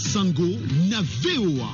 Sango na VOA.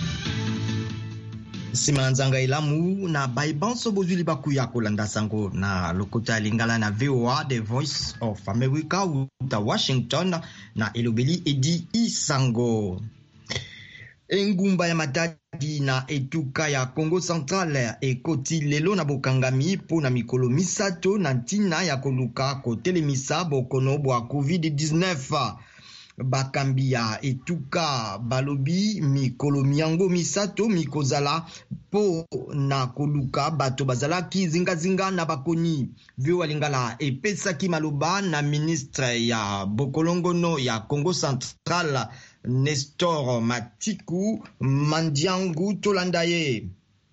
Simanzanga ilamu na baibanso bozuli bakuya kolanda sango na lokota lingala na VOA, The Voice of America uta Washington na elobeli edi isango. Engumba ya Matadi na etuka ya Congo Central ekoti lelo na bokangami po na mikolo misato na ntina ya koluka kotelemisa bokono bwa COVID-19. Bakambi ya etuka balobi mikolo miango misato mikozala po na koluka bato bazalaki zingazinga na bakoni. VOA lingala epesaki maloba na ministre ya bokolongono ya Congo Central Nestor Matiku Mandiangu Tolandaye.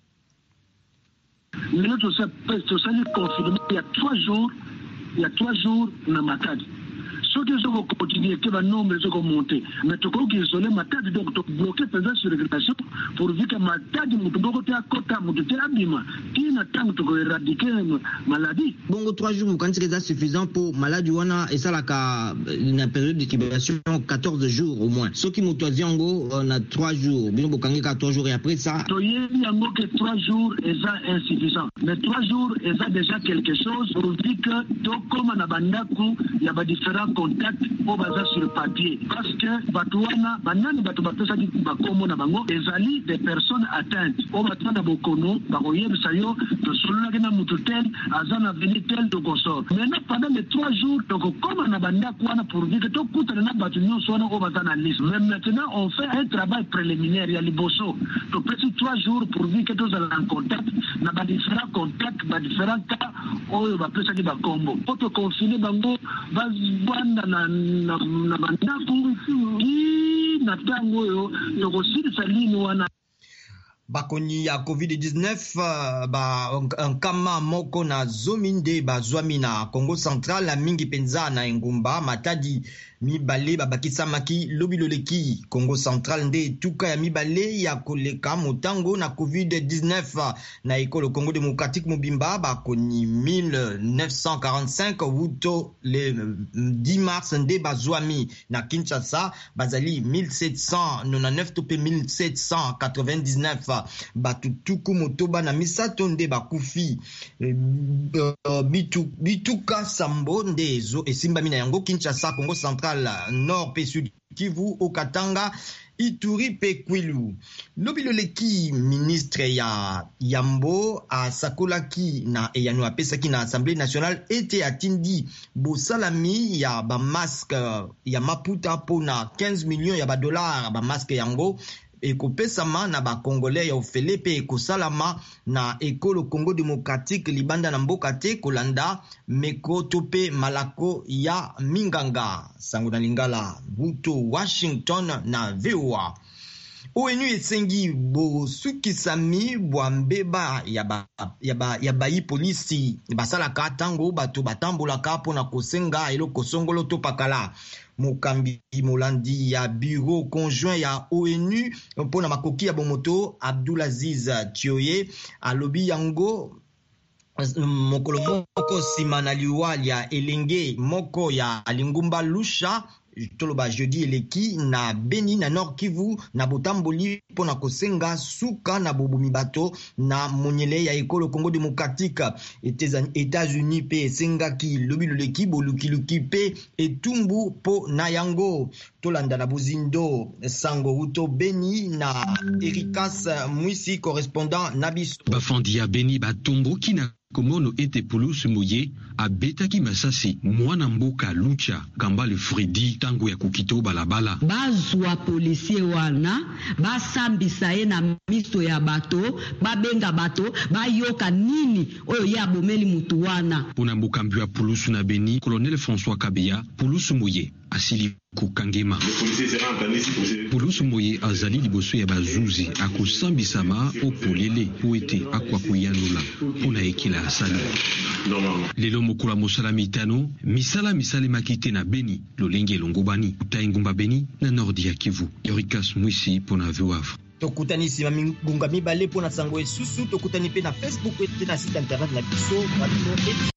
Nous sommes confirmés il y a 3 jours na Matadi. Ceux qui ont continué, qui vont nombre de monter. Mais tout le monde isolé Matadi, donc bloqué présence sur régulation pour dire que Matadi, nous devons côté à côté, nous devons abîmer. Qui n'attend que éradiquer maladie. Bon, 3 jours, quand c'est suffisant pour maladie, et ça, là, une période d'incubation 14 jours au moins. Ceux qui m'ont dit en gros, on a 3 jours. Bien, beaucoup 3 jours et après ça. Il y a que 3 jours, et ça insuffisant. Mais 3 jours, et ça déjà quelque chose pour dire que, donc, comme on a bandaku, il y a différents contacts au bazar sur le papier. Parce que, Batouana, banane, Batoubatesa, Bakomo, Nabango, ezali des personnes atteintes. Au Batouana Bokono, Baroye, Sayo, de Solagana Moututel, Azana Venitel, de Gossor. Maintenant, pendant les 3 jours, donc, comme on a bandaku, pour dire que tout le monde a battu, soit au bazar en liste. Mais maintenant, on fait un travail préliminaire, il y a les bossos. Donc, petit 3 jours pour dire que tous en contact, na ba différents contacts, ba différents cas, oyo ba pesa ki ba kombo. Poto confiner bango, ba banda na bandaku, na tango yo, yoko siri salini wana. Bakoni ya COVID-19 nkama moko na zominde bazwami na Congo Central la mingi penza na engumba Matadi mibale babakisamaki lobiloleki Congo Central nde tuka ya mibale ya koleka motango na COVID-19 na ekolo Congo Démocratique mobimba bakoni 1945 wuto le 10 mars nde bazwami na Kinshasa bazali 1799 tope 1799 batutuku motoba na misato nde bakufi bituka sambo nde ezo esimbami na yango Kinshasa, Congo Central, Nord pe Sud Kivu, Okatanga, Ituri pe Kwilu. Lobiloleki ministre ya Yambo asakolaki na eyano apesaki na Assemblée nationale ete atindi bosalami ya ba masque ya maputa pona 15 millions ya ba dollars ba masque yango ekopesama na ba Congolais ya ofele pe ekosalama na ekolo Congo Démocratique libanda na mboka te kolanda meko tope malako ya minganga. Sango na lingala buto Washington na VOA. ONU esengi bosukisami bwa mbeba ya bayi polisi basalaka tango bato batambolaka mpona kosenga eloko songolo to pakala. Mokambi molandi ya bureau conjoint ya ONU mpona makoki ya bomoto Abdulaziz Thioye alobi yango mokolo moko nsima na liwali ya elenge moko ya Lingumba Lusha toloba jeudi eleki na Beni na Nord Kivu na botamboli pona kosenga suka na bobumi bato na monyele ya ekolo Congo Démocratique. États-Unis pe esengaki lobiloleki bolukiluki pe etumbu po na yango. Tolanda na bozindo sango uto Beni na Erikas Mwisi correspondant na biso. Bafandi ya Beni batomboki na Komono ete Pulusu Moye abetaki masasi mwana mboka Lucha Kambale Fredi tango ya kukito balabala. Bazwa polisie wana basambisa ye na miso ya bato babenga bato bayoka nini oyo ye abomeli mutu wana. Pona mbokambi ya Pulusu na Beni, Colonel François Kabeya Pulusu Moye asili kukangema. Pulusu Moye azali liboso ya bazuzi akosambisama opolele po ete akwa koyanola pona ekila asali. Lelo mokula mosala mitano misala makite na Beni lolenge longobani uta engumba Beni na Nordi ya Kivu. Yorikas Mwisi pona VOA. Tokutani sima mingunga mibale pona sango esusu tokutani pe na Facebook pe na site internet na biso.